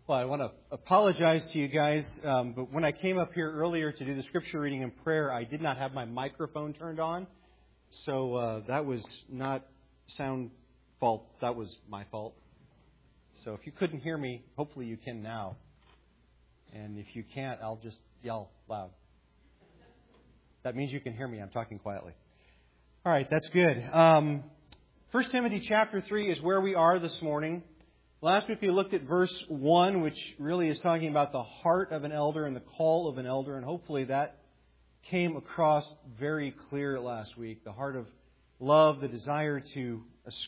Well, I want to apologize to you guys, but when I came up here earlier to do the scripture reading and prayer, I did not have my microphone turned on. So that was not sound fault. That was my fault. So if you couldn't hear me, hopefully you can now. And if you can't, I'll just yell loud. That means you can hear me. I'm talking quietly. All right, that's good. 1 Timothy chapter 3 is where we are this morning. Last week we looked at verse 1, which really is talking about the heart of an elder and the call of an elder. And hopefully that came across very clear last week. The heart of love, the desire to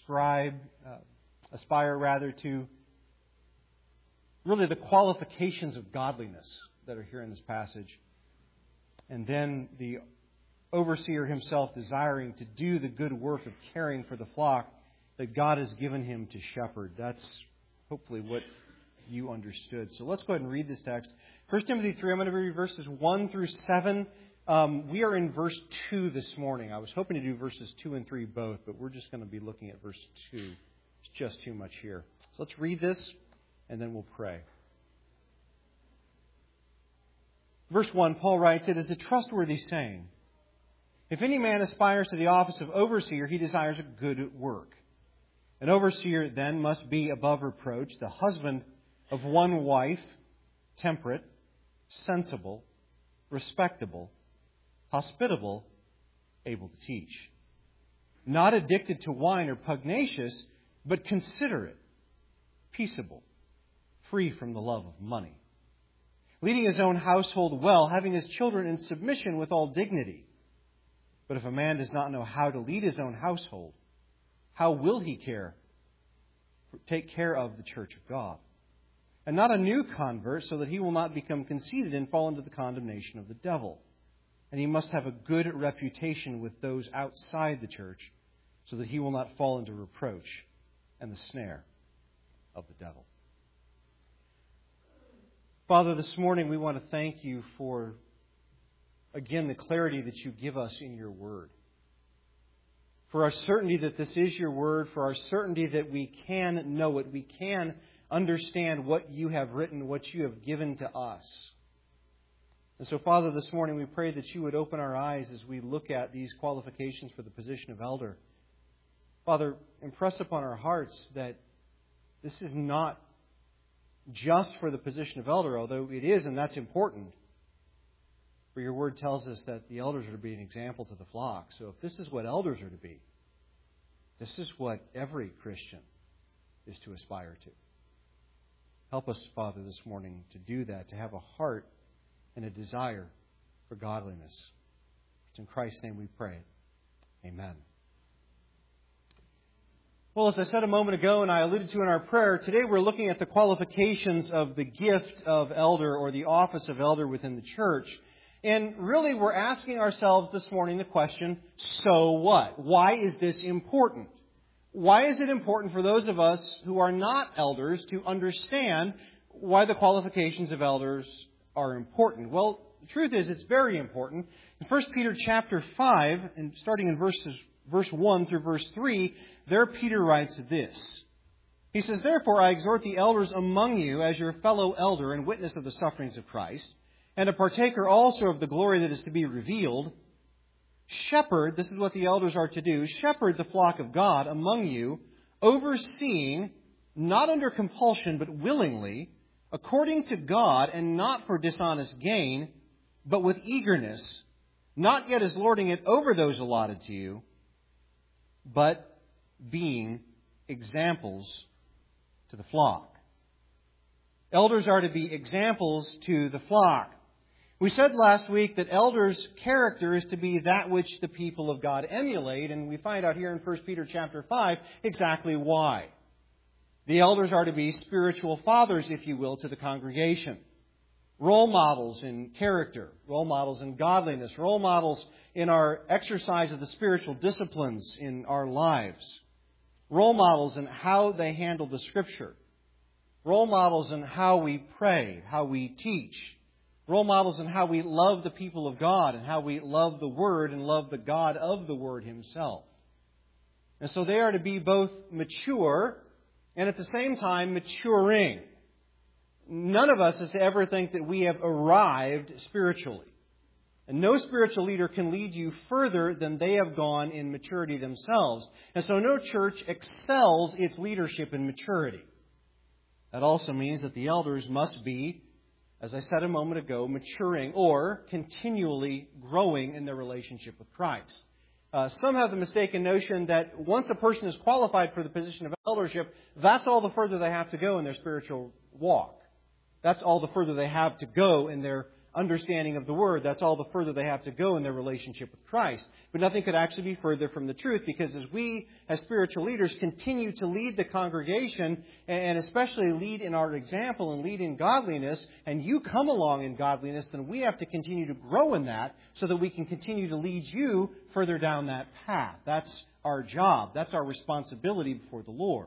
aspire to really the qualifications of godliness that are here in this passage. And then the overseer himself desiring to do the good work of caring for the flock that God has given him to shepherd. That's hopefully what you understood. So let's go ahead and read this text. 1 Timothy 3, I'm going to read verses 1 through 7. We are in verse 2 this morning. I was hoping to do verses 2 and 3 both, but we're just going to be looking at verse 2. It's just too much here. So let's read this, and then we'll pray. Verse 1, Paul writes, "It is a trustworthy saying. If any man aspires to the office of overseer, he desires a good work. An overseer then must be above reproach, the husband of one wife, temperate, sensible, respectable, hospitable, able to teach. Not addicted to wine or pugnacious, but considerate, peaceable, free from the love of money. Leading his own household well, having his children in submission with all dignity. But if a man does not know how to lead his own household, how will he take care of the church of God? And not a new convert, so that he will not become conceited and fall into the condemnation of the devil. And he must have a good reputation with those outside the church, so that he will not fall into reproach and the snare of the devil." Father, this morning we want to thank you for, again, the clarity that you give us in your word. For our certainty that this is your word, for our certainty that we can know it, we can understand what you have written, what you have given to us. And so, Father, this morning we pray that you would open our eyes as we look at these qualifications for the position of elder. Father, impress upon our hearts that this is not just for the position of elder, although it is, and that's important. For your word tells us that the elders are to be an example to the flock. So if this is what elders are to be, this is what every Christian is to aspire to. Help us, Father, this morning to do that, to have a heart and a desire for godliness. It's in Christ's name we pray. Amen. Well, as I said a moment ago, and I alluded to in our prayer, today we're looking at the qualifications of the gift of elder or the office of elder within the church. And really, we're asking ourselves this morning the question, so what? Why is this important? Why is it important for those of us who are not elders to understand why the qualifications of elders are important? Well, the truth is, it's very important. In 1 Peter chapter 5, and starting in verse 1 through verse 3, there Peter writes this. He says, "Therefore I exhort the elders among you as your fellow elder and witness of the sufferings of Christ, and a partaker also of the glory that is to be revealed. Shepherd," this is what the elders are to do, "shepherd the flock of God among you, overseeing, not under compulsion, but willingly, according to God, and not for dishonest gain, but with eagerness, not yet as lording it over those allotted to you, but being examples to the flock." Elders are to be examples to the flock. We said last week that elders' character is to be that which the people of God emulate, and we find out here in 1 Peter chapter 5 exactly why. The elders are to be spiritual fathers, if you will, to the congregation. Role models in character, role models in godliness, role models in our exercise of the spiritual disciplines in our lives. Role models in how they handle the Scripture. Role models in how we pray, how we teach. Role models in how we love the people of God and how we love the Word and love the God of the Word Himself. And so they are to be both mature and at the same time maturing. none of us is to ever think that we have arrived spiritually. And no spiritual leader can lead you further than they have gone in maturity themselves. And so no church excels its leadership in maturity. That also means that the elders must be, as I said a moment ago, maturing or continually growing in their relationship with Christ. Some have the mistaken notion that once a person is qualified for the position of eldership, that's all the further they have to go in their spiritual walk. That's all the further they have to go in their understanding of the Word. That's all the further they have to go in their relationship with Christ. But nothing could actually be further from the truth, because as we, as spiritual leaders, continue to lead the congregation, and especially lead in our example and lead in godliness, and you come along in godliness, then we have to continue to grow in that so that we can continue to lead you further down that path. That's our job. That's our responsibility before the Lord.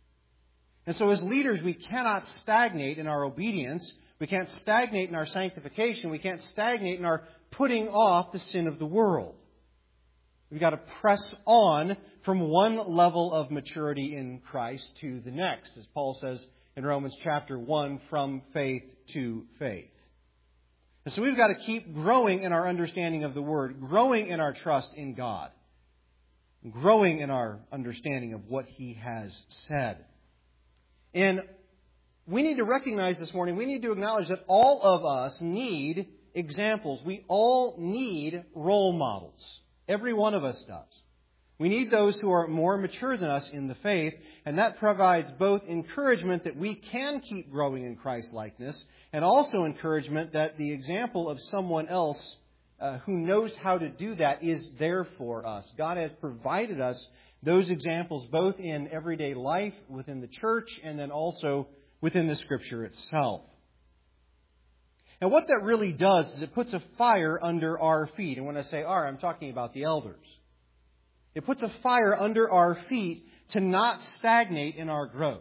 And so as leaders, we cannot stagnate in our obedience. We can't stagnate in our sanctification. We can't stagnate in our putting off the sin of the world. We've got to press on from one level of maturity in Christ to the next, as Paul says in Romans chapter 1, from faith to faith. And so we've got to keep growing in our understanding of the Word, growing in our trust in God, growing in our understanding of what He has said. And we need to recognize this morning, we need to acknowledge that all of us need examples. We all need role models. Every one of us does. We need those who are more mature than us in the faith, and that provides both encouragement that we can keep growing in Christ-likeness, and also encouragement that the example of someone else who knows how to do that is there for us. God has provided us those examples both in everyday life, within the church, and then also within the Scripture itself. And what that really does is it puts a fire under our feet. And when I say our, I'm talking about the elders. It puts a fire under our feet to not stagnate in our growth.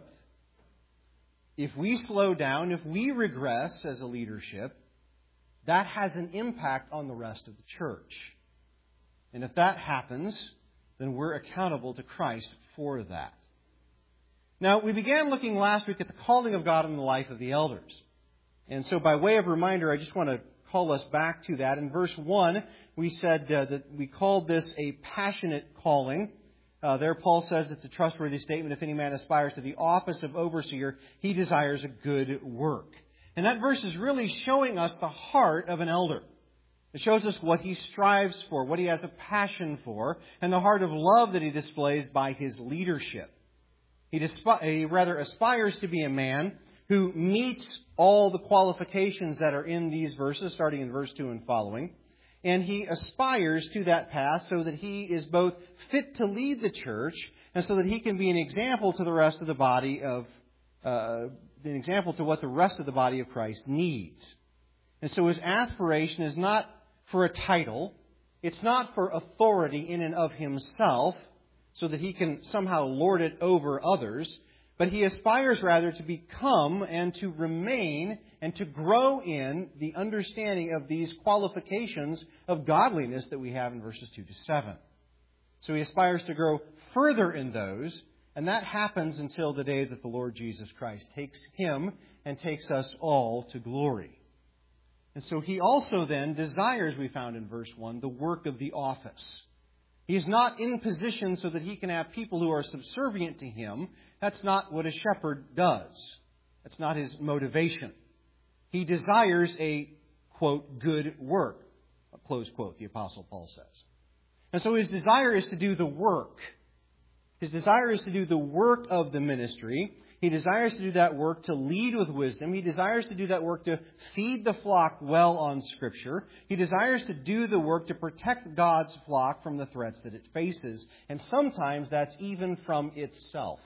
If we slow down, if we regress as a leadership, that has an impact on the rest of the church. And if that happens, then we're accountable to Christ for that. Now, we began looking last week at the calling of God in the life of the elders. And so by way of reminder, I just want to call us back to that. In verse 1, we said that we called this a passionate calling. There Paul says it's a trustworthy statement. If any man aspires to the office of overseer, he desires a good work. And that verse is really showing us the heart of an elder. It shows us what he strives for, what he has a passion for, and the heart of love that he displays by his leadership. He rather aspires to be a man who meets all the qualifications that are in these verses, starting in verse 2 and following. And he aspires to that path so that he is both fit to lead the church and so that he can be an example to the rest of the body of, an example to what the rest of the body of Christ needs. And so his aspiration is not for a title. It's not for authority in and of himself, so that he can somehow lord it over others, but he aspires rather to become and to remain and to grow in the understanding of these qualifications of godliness that we have in verses 2 to 7. So he aspires to grow further in those, and that happens until the day that the Lord Jesus Christ takes him and takes us all to glory. And so he also then desires, we found in verse 1, the work of the office. He is not in position so that he can have people who are subservient to him. That's not what a shepherd does. That's not his motivation. He desires a, quote, good work, close quote, the Apostle Paul says. And so his desire is to do the work. His desire is to do the work of the ministry. He desires to do that work to lead with wisdom. He desires to do that work to feed the flock well on Scripture. He desires to do the work to protect God's flock from the threats that it faces. And sometimes that's even from itself.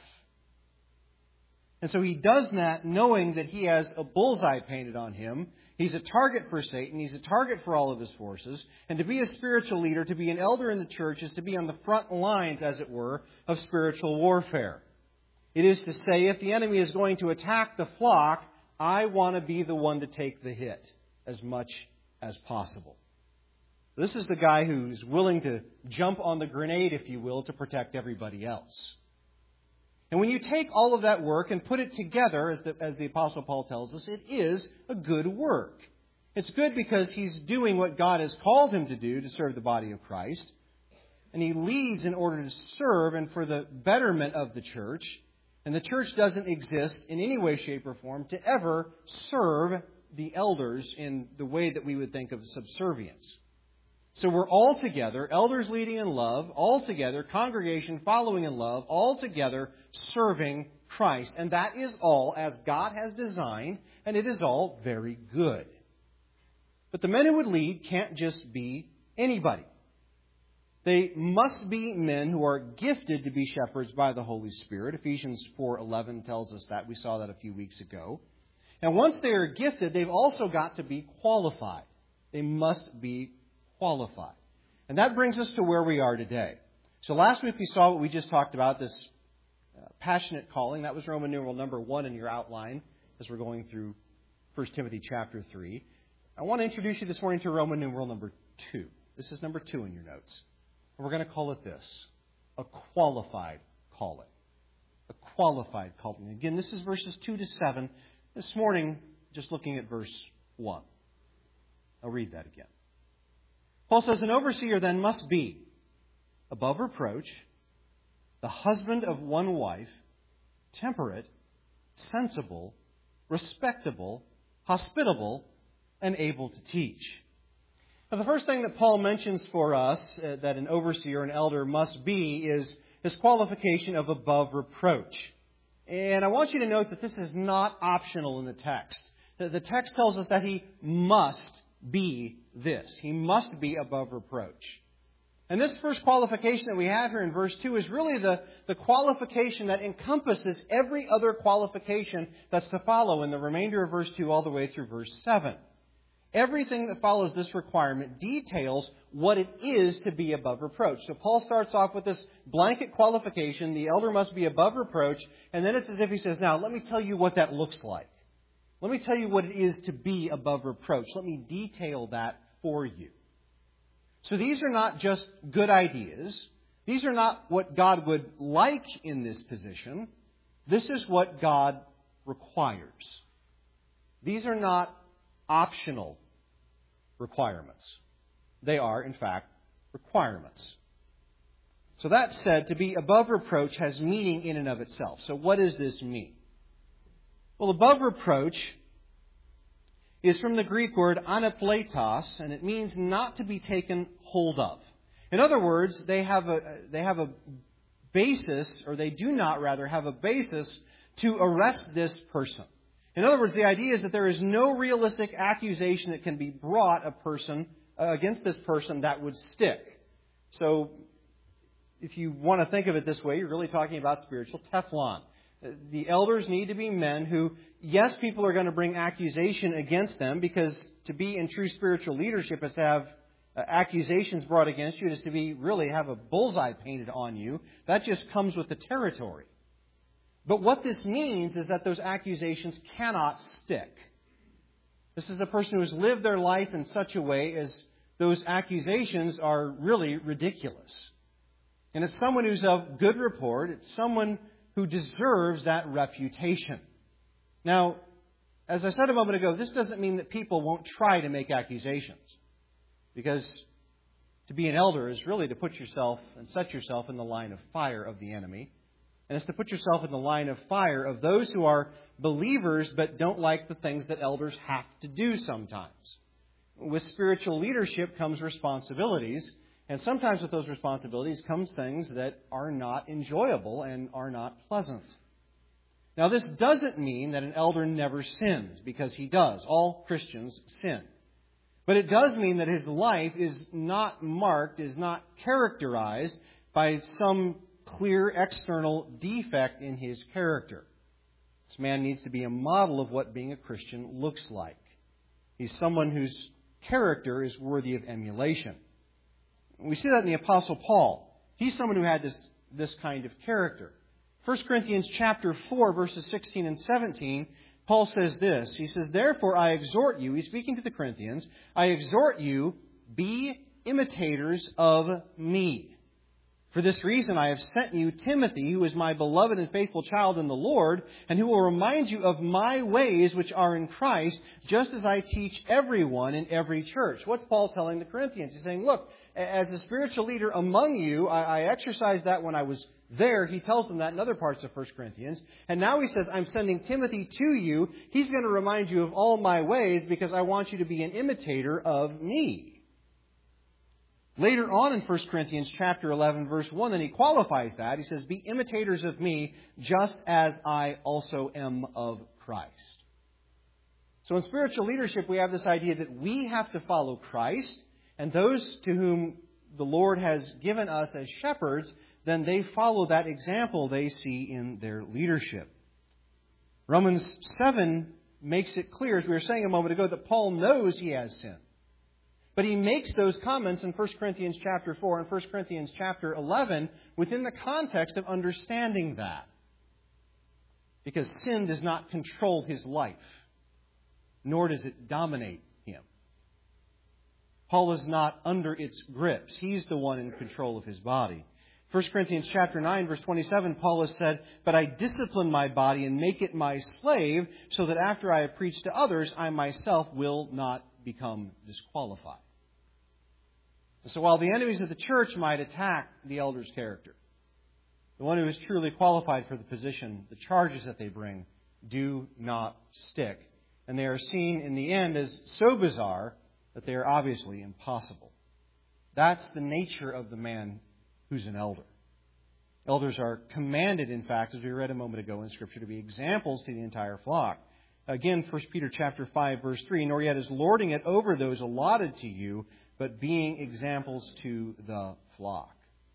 And so he does that knowing that he has a bullseye painted on him. He's a target for Satan. He's a target for all of his forces. And to be a spiritual leader, to be an elder in the church, is to be on the front lines, as it were, of spiritual warfare. It is to say, if the enemy is going to attack the flock, I want to be the one to take the hit as much as possible. This is the guy who's willing to jump on the grenade, if you will, to protect everybody else. And when you take all of that work and put it together, as the Apostle Paul tells us, it is a good work. It's good because he's doing what God has called him to do to serve the body of Christ. And he leads in order to serve and for the betterment of the church. And the church doesn't exist in any way, shape, or form to ever serve the elders in the way that we would think of subservience. So we're all together, elders leading in love, all together, congregation following in love, all together serving Christ. And that is all as God has designed, and it is all very good. But the men who would lead can't just be anybody. They must be men who are gifted to be shepherds by the Holy Spirit. Ephesians 4:11 tells us that. We saw that a few weeks ago. And once they are gifted, they've also got to be qualified. They must be qualified. And that brings us to where we are today. So last week we saw what we just talked about, this passionate calling. That was Roman numeral number 1 in your outline as we're going through 1 Timothy chapter 3. I want to introduce you this morning to Roman numeral number 2. This is number 2 in your notes. And we're going to call it this: a qualified calling. A qualified calling. Again, this is verses 2 to 7. This morning, just looking at verse 1. I'll read that again. Paul says, "An overseer then must be above reproach, the husband of one wife, temperate, sensible, respectable, hospitable, and able to teach." Now, the first thing that Paul mentions for us that an overseer, an elder, must be is his qualification of above reproach. And I want you to note that this is not optional in the text. The text tells us that he must be this. He must be above reproach. And this first qualification that we have here in verse 2 is really the qualification that encompasses every other qualification that's to follow in the remainder of verse 2 all the way through verse 7. Everything that follows this requirement details what it is to be above reproach. So Paul starts off with this blanket qualification: the elder must be above reproach, and then it's as if he says, now let me tell you what that looks like. Let me tell you what it is to be above reproach. Let me detail that for you. So these are not just good ideas. These are not what God would like in this position. This is what God requires. These are not optional requirements. They are, in fact, requirements. So that said, to be above reproach has meaning in and of itself. So what does this mean? Well, above reproach is from the Greek word anapletos, and it means not to be taken hold of. In other words, they have a basis, or they do not rather have a basis to arrest this person. In other words, the idea is that there is no realistic accusation that can be brought against this person that would stick. So if you want to think of it this way, you're really talking about spiritual Teflon. The elders need to be men who, yes, people are going to bring accusation against them, because to be in true spiritual leadership is to have accusations brought against you. It is to be really have a bullseye painted on you. That just comes with the territory. But what this means is that those accusations cannot stick. This is a person who has lived their life in such a way as those accusations are really ridiculous. And it's someone who's of good report. It's someone who deserves that reputation. Now, as I said a moment ago, this doesn't mean that people won't try to make accusations. Because to be an elder is really to put yourself and set yourself in the line of fire of the enemy. And it's to put yourself in the line of fire of those who are believers but don't like the things that elders have to do sometimes. With spiritual leadership comes responsibilities. And sometimes with those responsibilities comes things that are not enjoyable and are not pleasant. Now, this doesn't mean that an elder never sins, because he does. All Christians sin. But it does mean that his life is not marked, is not characterized by some clear external defect in his character. This man needs to be a model of what being a Christian looks like. He's someone whose character is worthy of emulation. We see that in the Apostle Paul. He's someone who had this kind of character. 1 Corinthians chapter 4, verses 16 and 17, Paul says this. He says, "Therefore I exhort you," he's speaking to the Corinthians, "I exhort you, be imitators of me, For this reason I have sent you Timothy, who is my beloved and faithful child in the Lord, and who will remind you of my ways which are in Christ, just as I teach everyone in every church. What's Paul telling the Corinthians? He's saying, look, as the spiritual leader among you, I exercised that when I was there. He tells them that in other parts of 1 Corinthians. And now he says, I'm sending Timothy to you. He's going to remind you of all my ways because I want you to be an imitator of me. Later on in 1 Corinthians chapter 11, verse 1, then he qualifies that. He says, be imitators of me, just as I also am of Christ. So in spiritual leadership, we have this idea that we have to follow Christ, and those to whom the Lord has given us as shepherds, then they follow that example they see in their leadership. Romans 7 makes it clear, as we were saying a moment ago, that Paul knows he has sinned. But he makes those comments in 1 Corinthians chapter 4 and 1 Corinthians chapter 11 within the context of understanding that. Because sin does not control his life, nor does it dominate him. Paul is not under its grips. He's the one in control of his body. 1 Corinthians chapter 9, verse 27, Paul has said, but I discipline my body and make it my slave, so that after I have preached to others, I myself will not become disqualified. So while the enemies of the church might attack the elder's character, the one who is truly qualified for the position, the charges that they bring do not stick. And they are seen in the end as so bizarre that they are obviously impossible. That's the nature of the man who's an elder. Elders are commanded, in fact, as we read a moment ago in Scripture, to be examples to the entire flock. Again, 1 Peter chapter 5, verse 3, nor yet as lording it over those allotted to you, but being examples to the flock.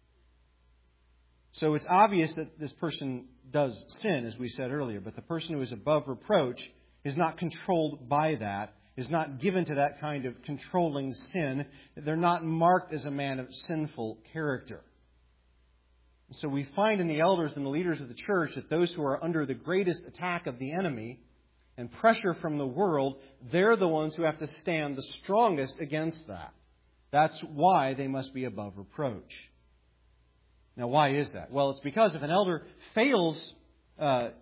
So it's obvious that this person does sin, as we said earlier, but the person who is above reproach is not controlled by that, is not given to that kind of controlling sin. They're not marked as a man of sinful character. So we find in the elders and the leaders of the church that those who are under the greatest attack of the enemy and pressure from the world, they're the ones who have to stand the strongest against that. That's why they must be above reproach. Now, why is that? Well, it's because if an elder fails and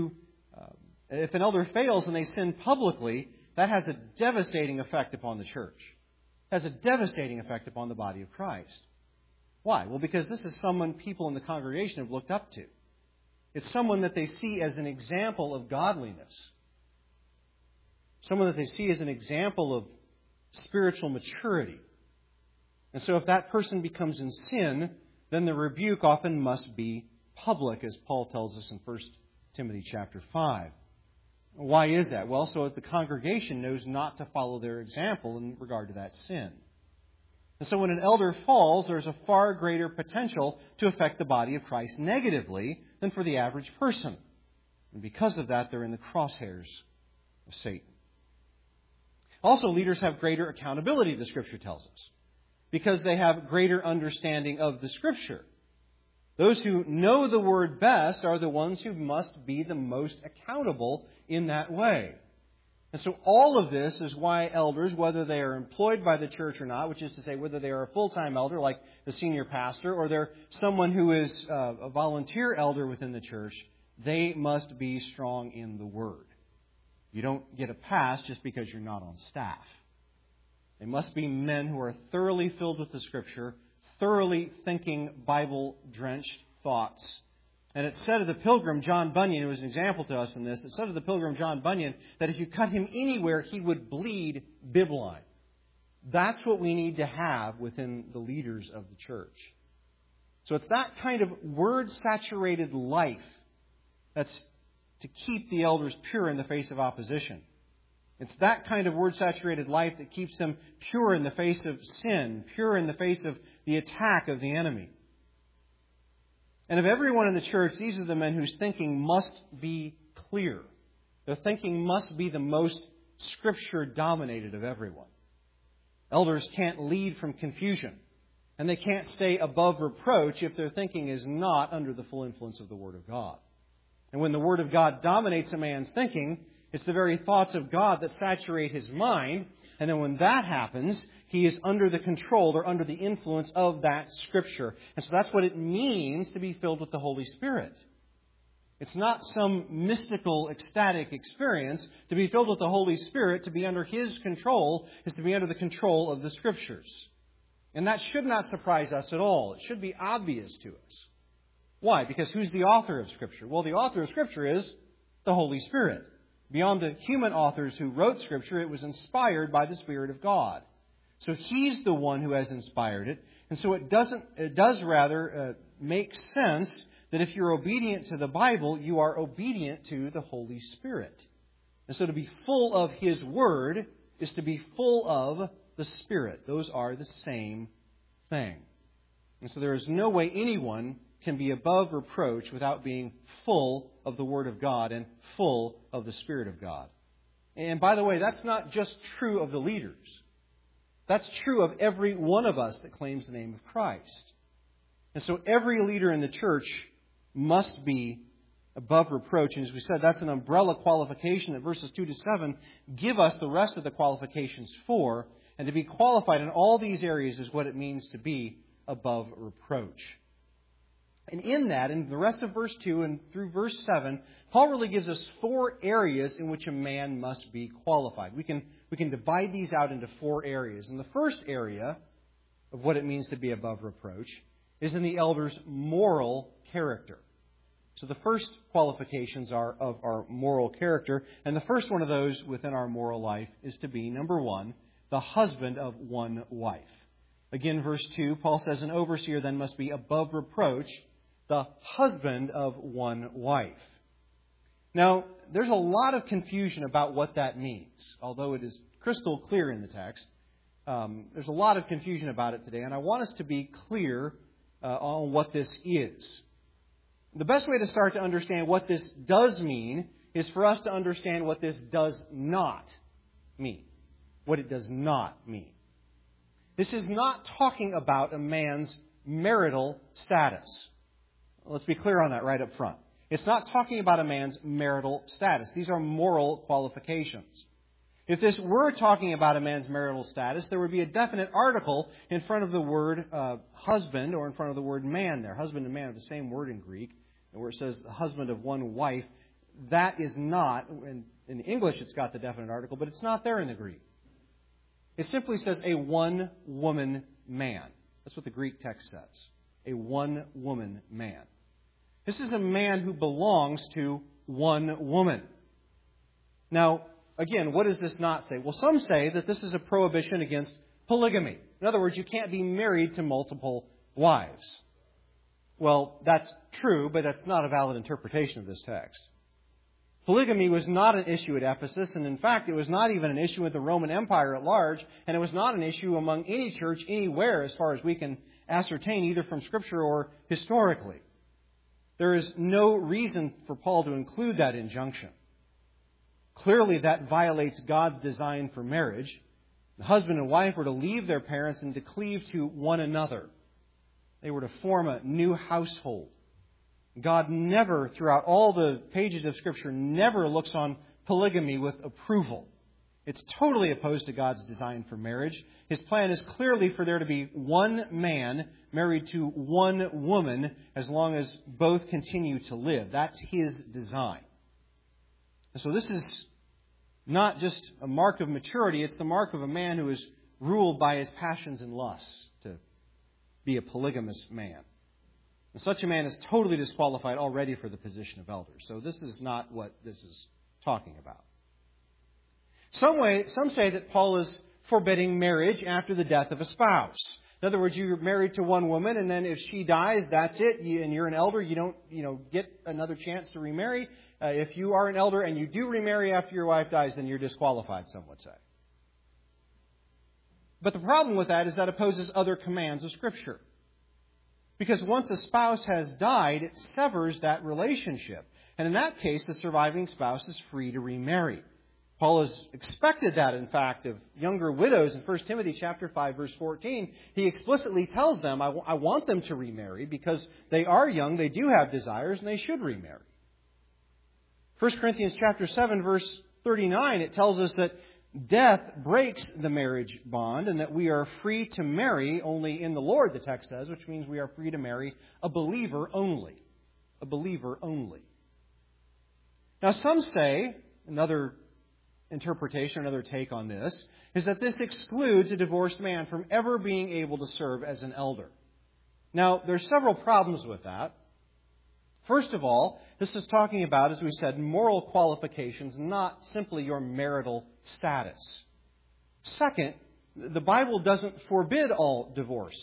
they sin publicly, that has a devastating effect upon the church. It has a devastating effect upon the body of Christ. Why? Well, because this is someone people in the congregation have looked up to. It's someone that they see as an example of godliness. Someone that they see as an example of spiritual maturity. And so if that person becomes in sin, then the rebuke often must be public, as Paul tells us in 1 Timothy chapter 5. Why is that? Well, so that the congregation knows not to follow their example in regard to that sin. And so when an elder falls, there's a far greater potential to affect the body of Christ negatively than for the average person. And because of that, they're in the crosshairs of Satan. Also, leaders have greater accountability, the Scripture tells us, because they have greater understanding of the Scripture. Those who know the Word best are the ones who must be the most accountable in that way. And so all of this is why elders, whether they are employed by the church or not, which is to say whether they are a full-time elder like the senior pastor or they're someone who is a volunteer elder within the church, they must be strong in the Word. You don't get a pass just because you're not on staff. They must be men who are thoroughly filled with the Scripture, thoroughly thinking Bible-drenched thoughts. And it said of the pilgrim John Bunyan, who was an example to us in this, it said of the pilgrim John Bunyan that if you cut him anywhere, he would bleed bibline. That's what we need to have within the leaders of the church. So it's that kind of word-saturated life that's to keep the elders pure in the face of opposition. It's that kind of word-saturated life that keeps them pure in the face of sin, pure in the face of the attack of the enemy. And of everyone in the church, these are the men whose thinking must be clear. Their thinking must be the most Scripture-dominated of everyone. Elders can't lead from confusion, and they can't stay above reproach if their thinking is not under the full influence of the Word of God. And when the Word of God dominates a man's thinking, it's the very thoughts of God that saturate his mind, And then when that happens, he is under the control or under the influence of that Scripture. And so that's what it means to be filled with the Holy Spirit. It's not some mystical, ecstatic experience. To be filled with the Holy Spirit, to be under His control, is to be under the control of the Scriptures. And that should not surprise us at all. It should be obvious to us. Why? Because who's the author of Scripture? Well, the author of Scripture is the Holy Spirit. Beyond the human authors who wrote Scripture, it was inspired by the Spirit of God. So He's the one who has inspired it. And so it does rather make sense that if you're obedient to the Bible, you are obedient to the Holy Spirit. And so to be full of His Word is to be full of the Spirit. Those are the same thing. And so there is no way anyone can be above reproach without being full of the Word of God and full of the Spirit of God. And by the way, that's not just true of the leaders. That's true of every one of us that claims the name of Christ. And so every leader in the church must be above reproach. And as we said, that's an umbrella qualification that verses 2 to 7 give us the rest of the qualifications for. And to be qualified in all these areas is what it means to be above reproach. And in that, in the rest of verse 2 and through verse 7, Paul really gives us 4 areas in which a man must be qualified. We can divide these out into 4 areas. And the first area of what it means to be above reproach is in the elder's moral character. So the first qualifications are of our moral character. And the first one of those within our moral life is to be, number 1, the husband of one wife. Again, verse 2, Paul says, an overseer then must be above reproach, the husband of one wife. Now, there's a lot of confusion about what that means. Although it is crystal clear in the text, there's a lot of confusion about it today. And I want us to be clear on what this is. The best way to start to understand what this does mean is for us to understand what this does not mean. What it does not mean. This is not talking about a man's marital status. Let's be clear on that right up front. It's not talking about a man's marital status. These are moral qualifications. If this were talking about a man's marital status, there would be a definite article in front of the word husband or in front of the word man there. Husband and man are the same word in Greek. Where it says the husband of one wife, that is not, in English it's got the definite article, but it's not there in the Greek. It simply says a one-woman man. That's what the Greek text says. A one-woman man. This is a man who belongs to one woman. Now, again, what does this not say? Well, some say that this is a prohibition against polygamy. In other words, you can't be married to multiple wives. Well, that's true, but that's not a valid interpretation of this text. Polygamy was not an issue at Ephesus, and in fact, it was not even an issue with the Roman Empire at large, and it was not an issue among any church anywhere as far as we can ascertain, either from Scripture or historically. There is no reason for Paul to include that injunction. Clearly, that violates God's design for marriage. The husband and wife were to leave their parents and to cleave to one another. They were to form a new household. God never, throughout all the pages of Scripture, never looks on polygamy with approval. It's totally opposed to God's design for marriage. His plan is clearly for there to be one man married to one woman as long as both continue to live. That's His design. And so this is not just a mark of maturity. It's the mark of a man who is ruled by his passions and lusts to be a polygamous man. And such a man is totally disqualified already for the position of elder. So this is not what this is talking about. Some say that Paul is forbidding marriage after the death of a spouse. In other words, you're married to one woman, and then if she dies, that's it. And you're an elder, you don't get another chance to remarry. If you are an elder and you do remarry after your wife dies, then you're disqualified, some would say. But the problem with that is that opposes other commands of Scripture. Because once a spouse has died, it severs that relationship. And in that case, the surviving spouse is free to remarry. Paul has expected that, in fact, of younger widows in 1 Timothy chapter 5, verse 14. He explicitly tells them, I want them to remarry because they are young, they do have desires, and they should remarry. 1 Corinthians chapter 7, verse 39, it tells us that death breaks the marriage bond and that we are free to marry only in the Lord, the text says, which means we are free to marry a believer only. A believer only. Now, some say, another interpretation, another take on this, is that this excludes a divorced man from ever being able to serve as an elder. Now, there's several problems with that. First of all, this is talking about, as we said, moral qualifications, not simply your marital status. Second, the Bible doesn't forbid all divorce,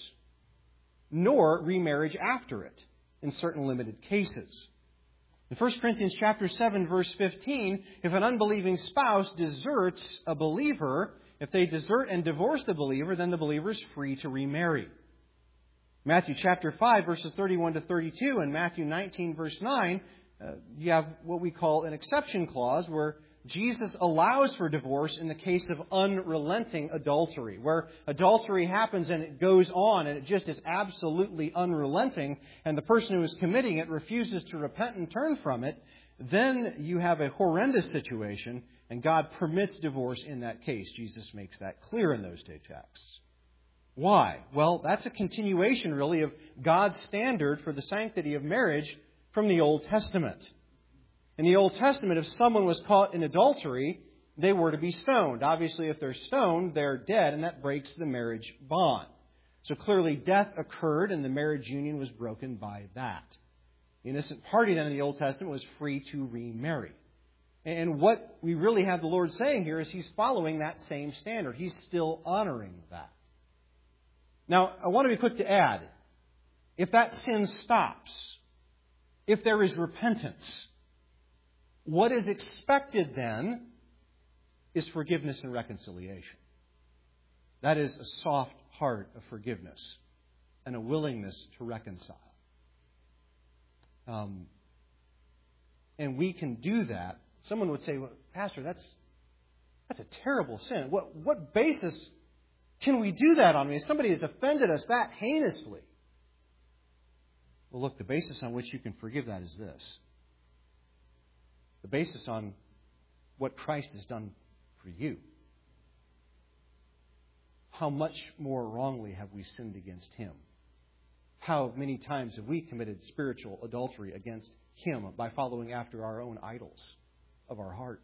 nor remarriage after it in certain limited cases. In 1 Corinthians chapter 7, verse 15, if an unbelieving spouse deserts a believer, if they desert and divorce the believer, then the believer is free to remarry. Matthew chapter 5, verses 31 to 32, and Matthew 19, verse 9, you have what we call an exception clause where Jesus allows for divorce in the case of unrelenting adultery, where adultery happens and it goes on and it just is absolutely unrelenting, and the person who is committing it refuses to repent and turn from it. Then you have a horrendous situation, and God permits divorce in that case. Jesus makes that clear in those two texts. Why? Well, that's a continuation, really, of God's standard for the sanctity of marriage from the Old Testament. In the Old Testament, if someone was caught in adultery, they were to be stoned. Obviously, if they're stoned, they're dead, and that breaks the marriage bond. So clearly, death occurred, and the marriage union was broken by that. The innocent party then in the Old Testament was free to remarry. And what we really have the Lord saying here is He's following that same standard. He's still honoring that. Now, I want to be quick to add, if that sin stops, if there is repentance, what is expected then is forgiveness and reconciliation. That is a soft heart of forgiveness and a willingness to reconcile. And we can do that. Someone would say, well, Pastor, that's a terrible sin. What basis can we do that on? I mean, if somebody has offended us that heinously. Well, look, the basis on which you can forgive that is this. The basis on what Christ has done for you. How much more wrongly have we sinned against Him? How many times have we committed spiritual adultery against Him by following after our own idols of our heart?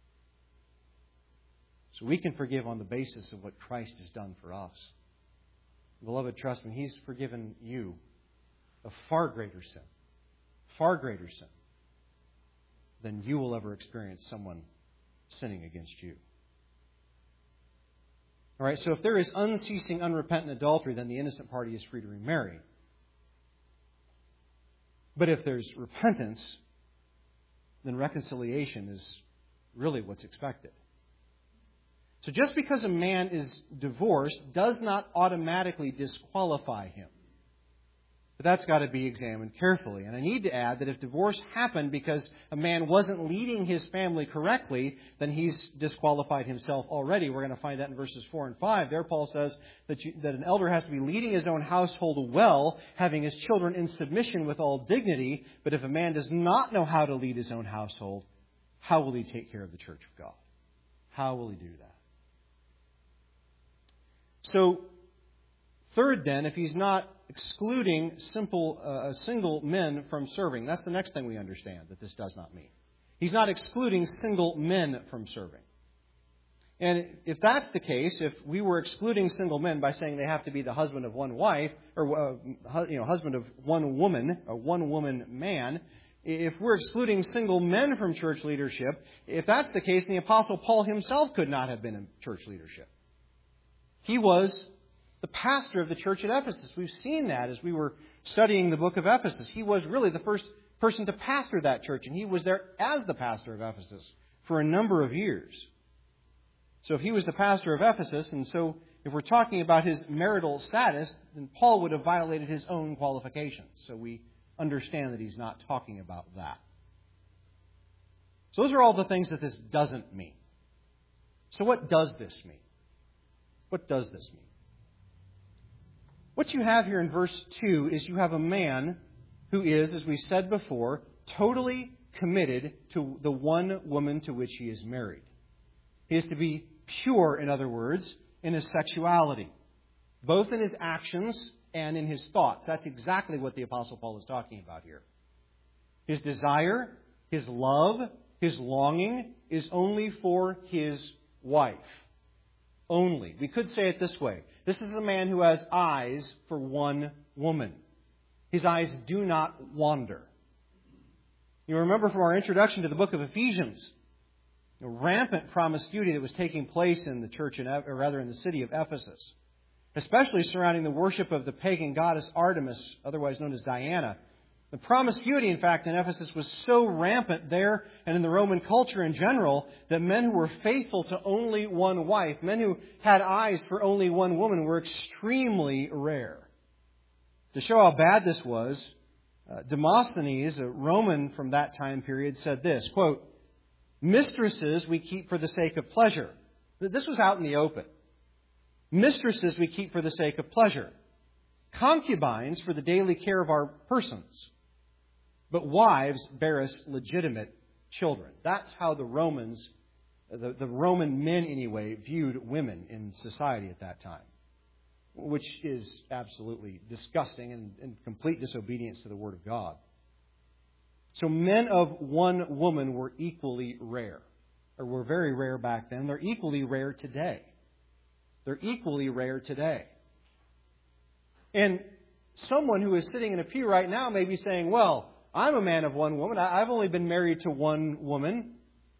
So we can forgive on the basis of what Christ has done for us. Beloved, trust me, He's forgiven you of far greater sin than you will ever experience someone sinning against you. All right, so if there is unceasing, unrepentant adultery, then the innocent party is free to remarry. But if there's repentance, then reconciliation is really what's expected. So just because a man is divorced does not automatically disqualify him. But that's got to be examined carefully. And I need to add that if divorce happened because a man wasn't leading his family correctly, then he's disqualified himself already. We're going to find that in verses 4 and 5. There Paul says that an elder has to be leading his own household well, having his children in submission with all dignity. But if a man does not know how to lead his own household, how will he take care of the church of God? How will he do that? So, third then, if he's not excluding single men from serving, that's the next thing we understand that this does not mean. He's not excluding single men from serving. And if that's the case, if we were excluding single men by saying they have to be the husband of one wife, or husband of one woman, a one-woman man, if we're excluding single men from church leadership, if that's the case, then the Apostle Paul himself could not have been in church leadership. He was the pastor of the church at Ephesus. We've seen that as we were studying the book of Ephesus. He was really the first person to pastor that church, and he was there as the pastor of Ephesus for a number of years. So if he was the pastor of Ephesus, and so if we're talking about his marital status, then Paul would have violated his own qualifications. So we understand that he's not talking about that. So those are all the things that this doesn't mean. So what does this mean? What does this mean? What you have here in verse 2 is you have a man who is, as we said before, totally committed to the one woman to which he is married. He is to be pure, in other words, in his sexuality, both in his actions and in his thoughts. That's exactly what the Apostle Paul is talking about here. His desire, his love, his longing is only for his wife. Only. We could say it this way. This is a man who has eyes for one woman. His eyes do not wander. You remember from our introduction to the book of Ephesians, the rampant promiscuity that was taking place in the church, in the city of Ephesus, especially surrounding the worship of the pagan goddess Artemis, otherwise known as Diana. The promiscuity, in fact, in Ephesus was so rampant there and in the Roman culture in general that men who were faithful to only one wife, men who had eyes for only one woman, were extremely rare. To show how bad this was, Demosthenes, a Roman from that time period, said this, quote, "Mistresses we keep for the sake of pleasure." This was out in the open. "Mistresses we keep for the sake of pleasure. Concubines for the daily care of our persons. But wives bear us legitimate children." That's how the Romans, the Roman men anyway, viewed women in society at that time, which is absolutely disgusting and complete disobedience to the Word of God. So men of one woman were equally rare, or were very rare back then. They're equally rare today. They're equally rare today. And someone who is sitting in a pew right now may be saying, well, I'm a man of one woman. I've only been married to one woman.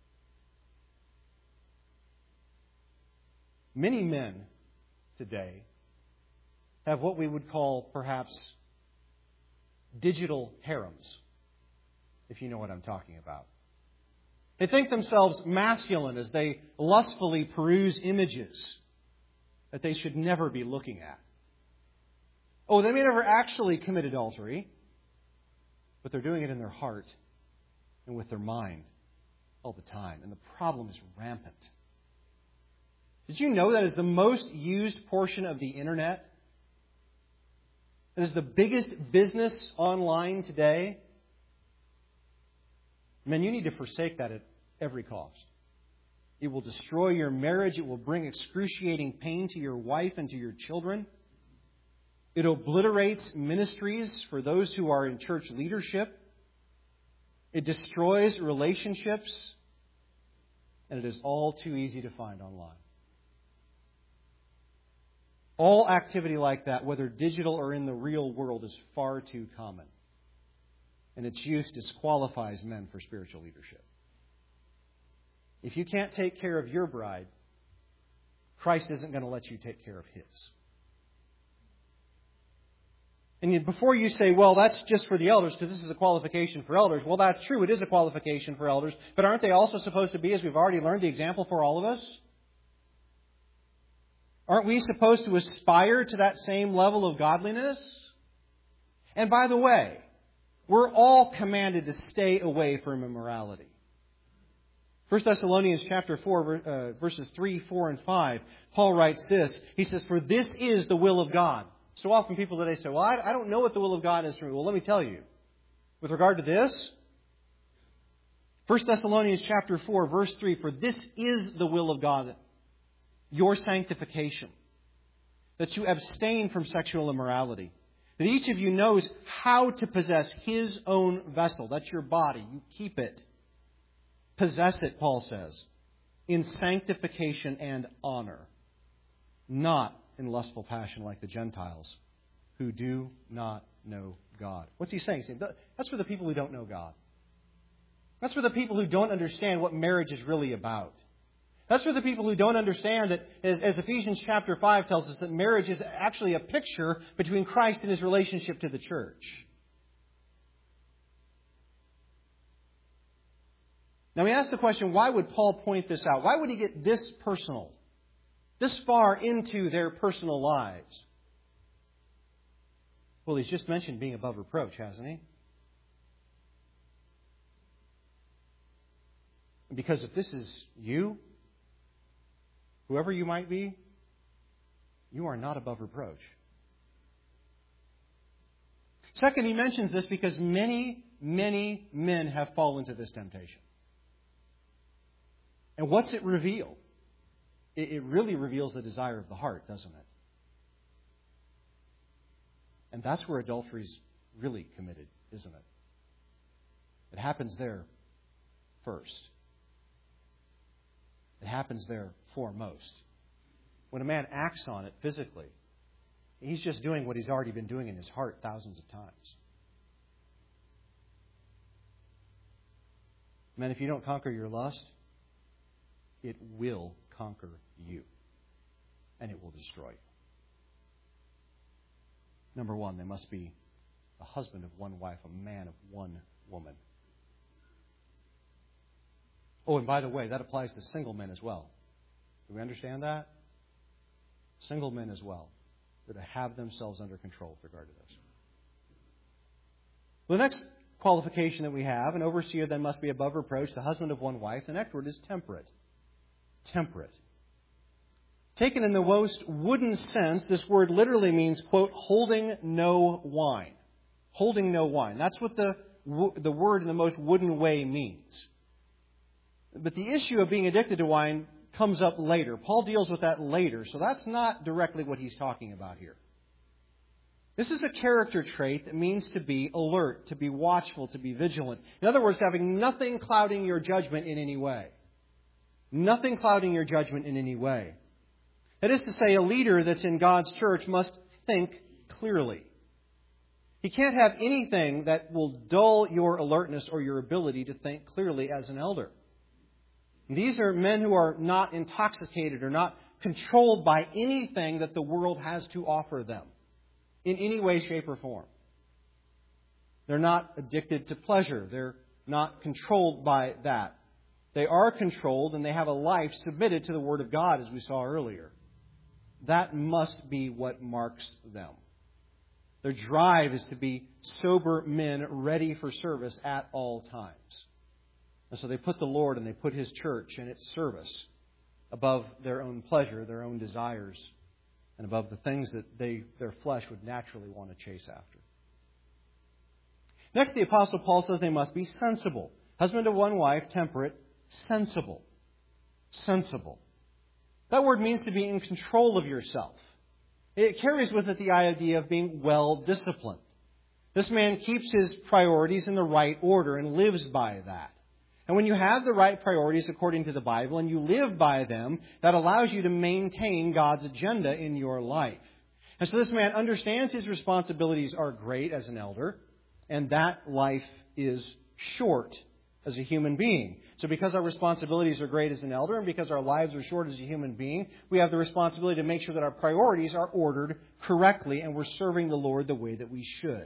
Many men today have what we would call perhaps digital harems, if you know what I'm talking about. They think themselves masculine as they lustfully peruse images that they should never be looking at. Oh, they may never actually commit adultery, but they're doing it in their heart and with their mind all the time. And the problem is rampant. Did you know that is the most used portion of the Internet? It is the biggest business online today. Men, you need to forsake that at every cost. It will destroy your marriage. It will bring excruciating pain to your wife and to your children. It obliterates ministries for those who are in church leadership. It destroys relationships. And it is all too easy to find online. All activity like that, whether digital or in the real world, is far too common. And its use disqualifies men for spiritual leadership. If you can't take care of your bride, Christ isn't going to let you take care of His. And before you say, well, that's just for the elders because this is a qualification for elders. Well, that's true. It is a qualification for elders. But aren't they also supposed to be, as we've already learned, the example for all of us? Aren't we supposed to aspire to that same level of godliness? And by the way, we're all commanded to stay away from immorality. 1 Thessalonians chapter 4, verses 3, 4, and 5, Paul writes this. He says, "For this is the will of God." So often people today say, well, I don't know what the will of God is for me. Well, let me tell you. With regard to this, 1 Thessalonians chapter 4, verse 3, "For this is the will of God, your sanctification, that you abstain from sexual immorality, that each of you knows how to possess his own vessel." That's your body. You keep it. Possess it, Paul says, in sanctification and honor, not in lustful passion like the Gentiles who do not know God. What's he saying? He's saying that's for the people who don't know God. That's for the people who don't understand what marriage is really about. That's for the people who don't understand that, as Ephesians chapter 5 tells us, that marriage is actually a picture between Christ and His relationship to the church. Now we ask the question, why would Paul point this out? Why would he get this personal, this far into their personal lives? Well, he's just mentioned being above reproach, hasn't he? Because if this is you, whoever you might be, you are not above reproach. Second, he mentions this because many, many men have fallen to this temptation. And what's it reveal? it really reveals the desire of the heart, doesn't it? And that's where adultery is really committed, isn't it? It happens there first. It happens there foremost. When a man acts on it physically, he's just doing what he's already been doing in his heart thousands of times. Men, if you don't conquer your lust, it will conquer you. And it will destroy you. Number one, there must be a husband of one wife, a man of one woman. Oh, and by the way, that applies to single men as well. Do we understand that? Single men as well. They're to have themselves under control with regard to this. The next qualification that we have, an overseer then must be above reproach, the husband of one wife. The next word is temperate. Temperate. Taken in the most wooden sense, this word literally means, quote, holding no wine. Holding no wine. That's what the word in the most wooden way means. But the issue of being addicted to wine comes up later. Paul deals with that later, so that's not directly what he's talking about here. This is a character trait that means to be alert, to be watchful, to be vigilant. In other words, having nothing clouding your judgment in any way. Nothing clouding your judgment in any way. That is to say, a leader that's in God's church must think clearly. He can't have anything that will dull your alertness or your ability to think clearly as an elder. These are men who are not intoxicated or not controlled by anything that the world has to offer them in any way, shape, or form. They're not addicted to pleasure. They're not controlled by that. They are controlled and they have a life submitted to the Word of God, as we saw earlier. That must be what marks them. Their drive is to be sober men ready for service at all times. And so they put the Lord and they put His church and its service above their own pleasure, their own desires, and above the things that their flesh would naturally want to chase after. Next, the Apostle Paul says they must be sensible. Husband of one wife, temperate, sensible. Sensible. That word means to be in control of yourself. It carries with it the idea of being well-disciplined. This man keeps his priorities in the right order and lives by that. And when you have the right priorities according to the Bible and you live by them, that allows you to maintain God's agenda in your life. And so this man understands his responsibilities are great as an elder, and that life is short as a human being. So because our responsibilities are great as an elder and because our lives are short as a human being, we have the responsibility to make sure that our priorities are ordered correctly and we're serving the Lord the way that we should.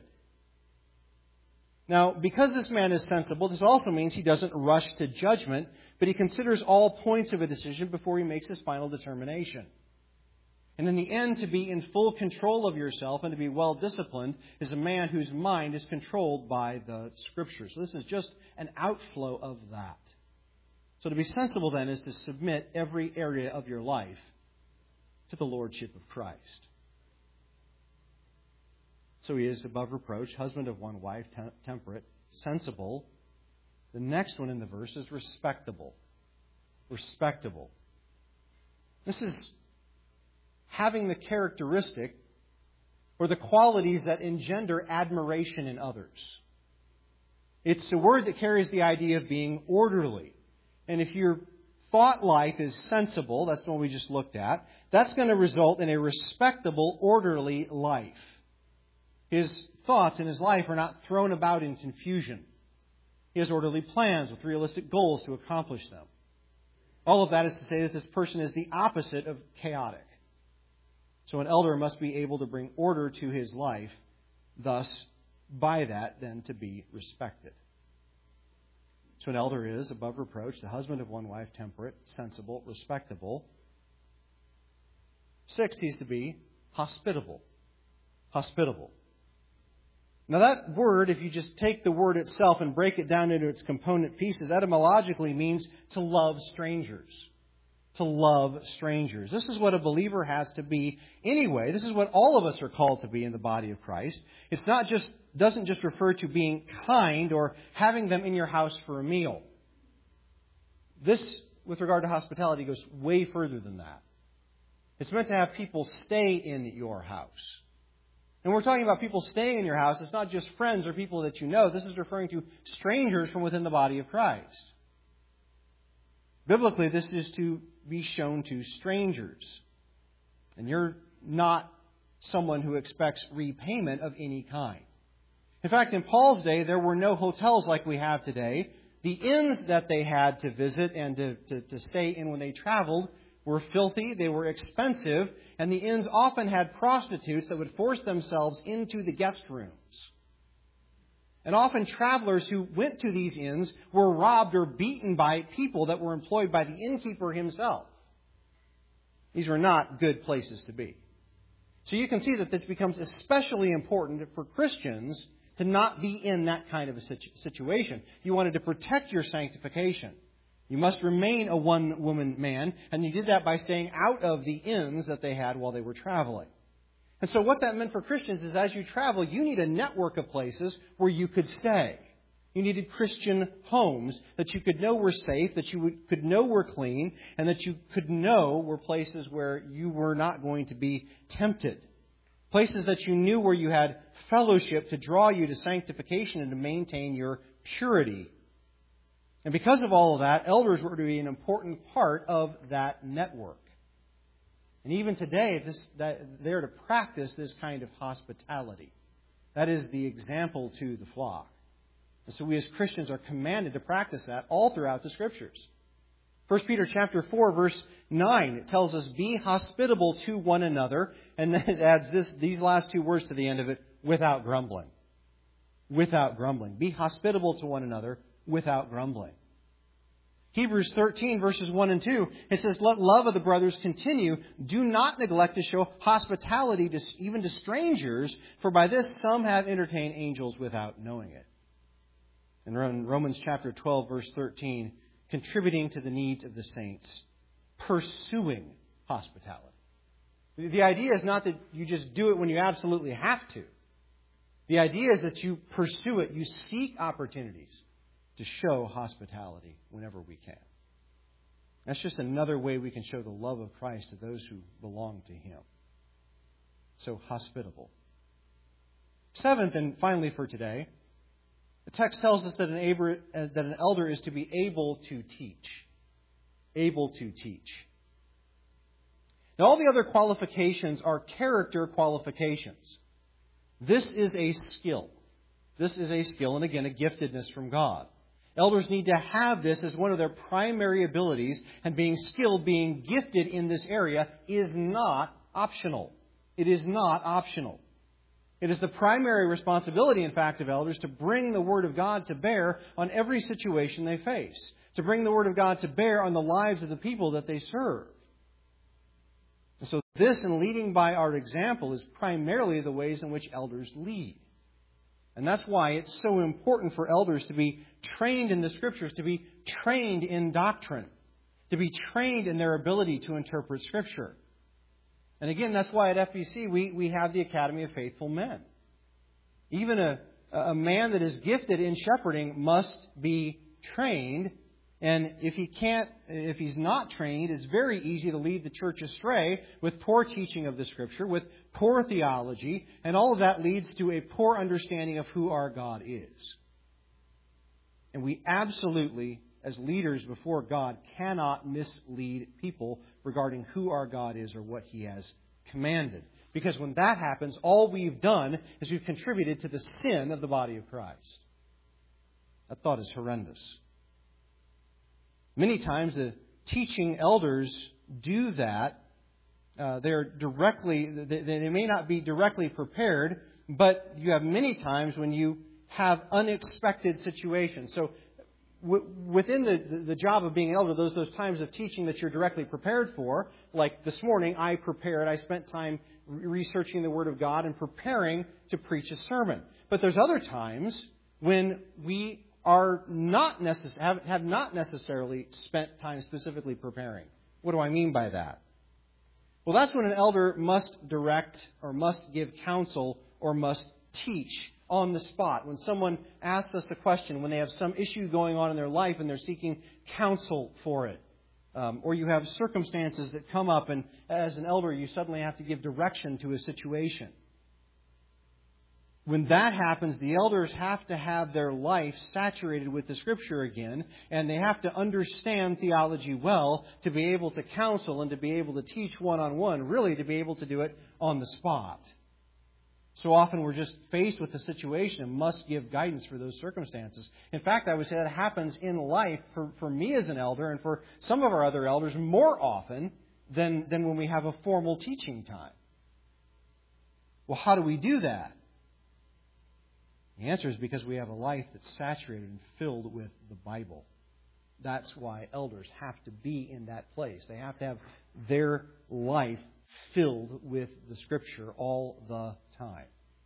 Now, because this man is sensible, this also means he doesn't rush to judgment, but he considers all points of a decision before he makes his final determination. And in the end, to be in full control of yourself and to be well-disciplined is a man whose mind is controlled by the Scriptures. So this is just an outflow of that. So to be sensible then is to submit every area of your life to the Lordship of Christ. So he is above reproach, husband of one wife, temperate, sensible. The next one in the verse is respectable. Respectable. This is having the characteristic or the qualities that engender admiration in others. It's a word that carries the idea of being orderly. And if your thought life is sensible, that's the one we just looked at, that's going to result in a respectable, orderly life. His thoughts in his life are not thrown about in confusion. He has orderly plans with realistic goals to accomplish them. All of that is to say that this person is the opposite of chaotic. So an elder must be able to bring order to his life, thus, by that, then, to be respected. So an elder is above reproach, the husband of one wife, temperate, sensible, respectable. 6, he's to be hospitable. Hospitable. Now that word, if you just take the word itself and break it down into its component pieces, etymologically means to love strangers. To love strangers. This is what a believer has to be anyway. This is what all of us are called to be in the body of Christ. It's not just, doesn't just refer to being kind or having them in your house for a meal. This with regard to hospitality, goes way further than that. It's meant to have people stay in your house. And we're talking about people staying in your house. It's not just friends or people that you know. This is referring to strangers from within the body of Christ. Biblically, this is to be shown to strangers. And you're not someone who expects repayment of any kind. In fact, in Paul's day, there were no hotels like we have today. The inns that they had to visit and to stay in when they traveled were filthy, they were expensive, and the inns often had prostitutes that would force themselves into the guest rooms. And often travelers who went to these inns were robbed or beaten by people that were employed by the innkeeper himself. These were not good places to be. So you can see that this becomes especially important for Christians to not be in that kind of a situation. You wanted to protect your sanctification. You must remain a one-woman man, and you did that by staying out of the inns that they had while they were traveling. And so what that meant for Christians is as you travel, you need a network of places where you could stay. You needed Christian homes that you could know were safe, that you could know were clean, and that you could know were places where you were not going to be tempted. Places that you knew where you had fellowship to draw you to sanctification and to maintain your purity. And because of all of that, elders were to be an important part of that network. And even today, they're to practice this kind of hospitality. That is the example to the flock. And so we as Christians are commanded to practice that all throughout the Scriptures. 1 Peter chapter 4, verse 9, it tells us, be hospitable to one another. And then it adds these last two words to the end of it, without grumbling. Without grumbling. Be hospitable to one another without grumbling. Hebrews 13, verses 1 and 2, it says, let love of the brothers continue. Do not neglect to show hospitality even to strangers, for by this some have entertained angels without knowing it. And in Romans chapter 12, verse 13, contributing to the needs of the saints, pursuing hospitality. The idea is not that you just do it when you absolutely have to. The idea is that you pursue it. You seek opportunities to show hospitality whenever we can. That's just another way we can show the love of Christ to those who belong to Him. So hospitable. Seventh, and finally for today, the text tells us that an elder is to be able to teach. Able to teach. Now, all the other qualifications are character qualifications. This is a skill. This is a skill, and again, a giftedness from God. Elders need to have this as one of their primary abilities, and being skilled, being gifted in this area is not optional. It is not optional. It is the primary responsibility, in fact, of elders to bring the Word of God to bear on every situation they face, to bring the Word of God to bear on the lives of the people that they serve. And so this, and leading by our example, is primarily the ways in which elders lead. And that's why it's so important for elders to be trained in the Scriptures, to be trained in doctrine, to be trained in their ability to interpret Scripture. And again, that's why at FBC we have the Academy of Faithful Men. Even a man that is gifted in shepherding must be trained. And if he's not trained, it's very easy to lead the church astray with poor teaching of the Scripture, with poor theology, and all of that leads to a poor understanding of who our God is. And we absolutely, as leaders before God, cannot mislead people regarding who our God is or what He has commanded. Because when that happens, all we've done is we've contributed to the sin of the body of Christ. That thought is horrendous. Many times the teaching elders do that. They may not be directly prepared, but you have many times when you have unexpected situations. So within the job of being an elder, those times of teaching that you're directly prepared for, like this morning, I spent time researching the Word of God and preparing to preach a sermon. But there's other times when we have not necessarily spent time specifically preparing. What do I mean by that? Well, that's when an elder must direct or must give counsel or must teach on the spot. When someone asks us a question, when they have some issue going on in their life and they're seeking counsel for it. Or you have circumstances that come up, and as an elder, you suddenly have to give direction to a situation. When that happens, the elders have to have their life saturated with the Scripture again, and they have to understand theology well to be able to counsel and to be able to teach one-on-one, really to be able to do it on the spot. So often we're just faced with a situation and must give guidance for those circumstances. In fact, I would say that happens in life for me as an elder and for some of our other elders more often than when we have a formal teaching time. Well, how do we do that? The answer is because we have a life that's saturated and filled with the Bible. That's why elders have to be in that place. They have to have their life filled with the Scripture all the time.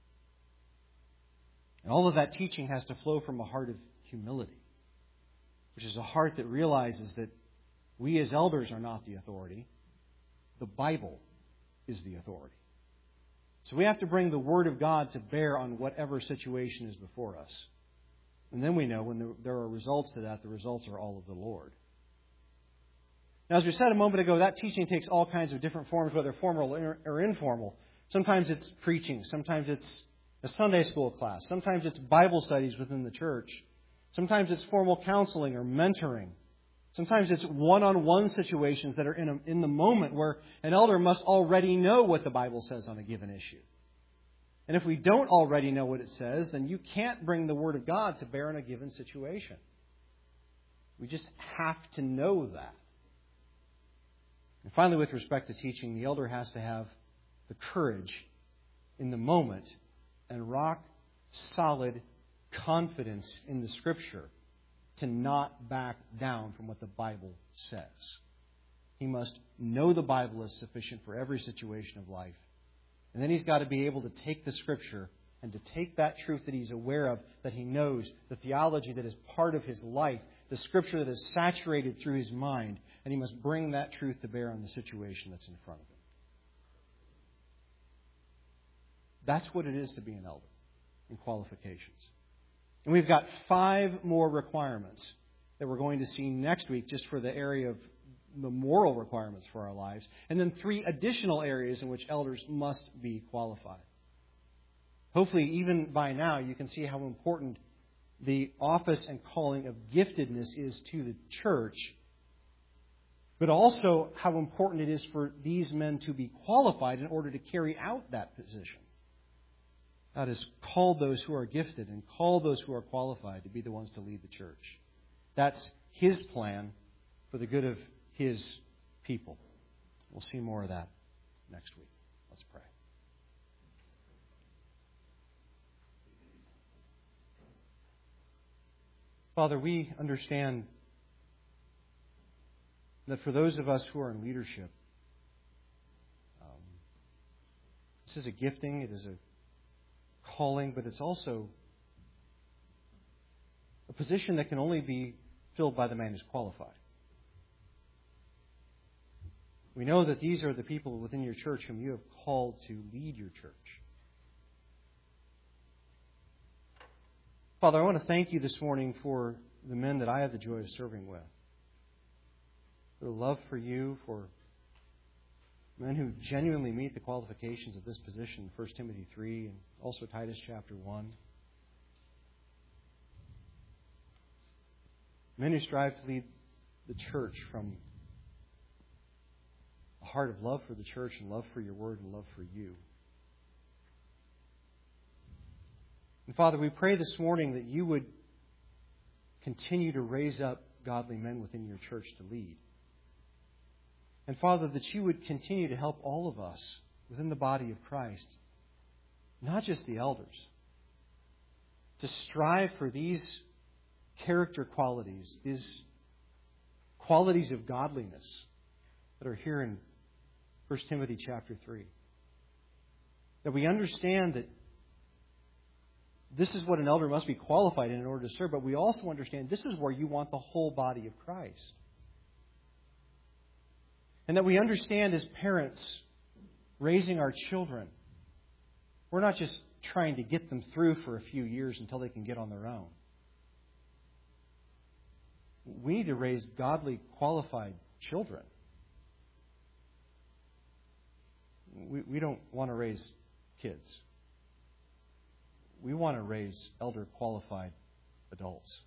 And all of that teaching has to flow from a heart of humility, which is a heart that realizes that we as elders are not the authority. The Bible is the authority. So we have to bring the Word of God to bear on whatever situation is before us. And then we know when there are results to that, the results are all of the Lord. Now, as we said a moment ago, that teaching takes all kinds of different forms, whether formal or informal. Sometimes it's preaching. Sometimes it's a Sunday school class. Sometimes it's Bible studies within the church. Sometimes it's formal counseling or mentoring. Sometimes it's one-on-one situations that are in the moment where an elder must already know what the Bible says on a given issue. And if we don't already know what it says, then you can't bring the Word of God to bear in a given situation. We just have to know that. And finally, with respect to teaching, the elder has to have the courage in the moment and rock-solid confidence in the Scripture to not back down from what the Bible says. He must know the Bible is sufficient for every situation of life. And then he's got to be able to take the Scripture and to take that truth that he's aware of, that he knows, the theology that is part of his life, the Scripture that is saturated through his mind, and he must bring that truth to bear on the situation that's in front of him. That's what it is to be an elder in qualifications. And we've got 5 more requirements that we're going to see next week just for the area of the moral requirements for our lives. And then 3 additional areas in which elders must be qualified. Hopefully, even by now, you can see how important the office and calling of giftedness is to the church, but also how important it is for these men to be qualified in order to carry out that position. God has called those who are gifted and called those who are qualified to be the ones to lead the church. That's His plan for the good of His people. We'll see more of that next week. Let's pray. Father, we understand that for those of us who are in leadership, this is a gifting, it is a calling, but it's also a position that can only be filled by the man who's qualified. We know that these are the people within your church whom you have called to lead your church. Father, I want to thank you this morning for the men that I have the joy of serving with. For the love for you, for men who genuinely meet the qualifications of this position, 1 Timothy 3 and also Titus chapter 1. Men who strive to lead the church from a heart of love for the church and love for your word and love for you. And Father, we pray this morning that you would continue to raise up godly men within your church to lead. And Father, that you would continue to help all of us within the body of Christ, not just the elders, to strive for these character qualities, these qualities of godliness that are here in 1 Timothy chapter 3. That we understand that this is what an elder must be qualified in order to serve, but we also understand this is where you want the whole body of Christ. And that we understand as parents raising our children, we're not just trying to get them through for a few years until they can get on their own. We need to raise godly, qualified children. We don't want to raise kids. We want to raise elder qualified adults.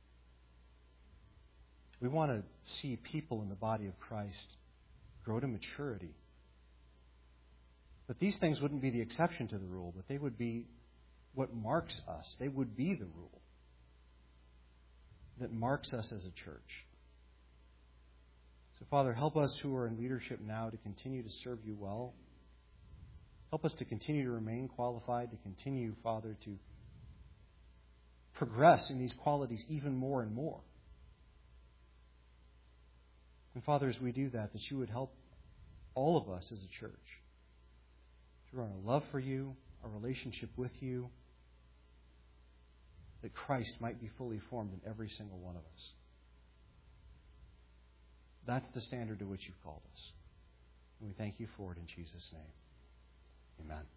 We want to see people in the body of Christ grow to maturity. But these things wouldn't be the exception to the rule, but they would be what marks us. They would be the rule that marks us as a church. So, Father, help us who are in leadership now to continue to serve you well. Help us to continue to remain qualified, to continue, Father, to progress in these qualities even more and more. And, Father, as we do that, that you would help all of us as a church through our love for you, our relationship with you, that Christ might be fully formed in every single one of us. That's the standard to which you've called us. And we thank you for it in Jesus' name. Amen.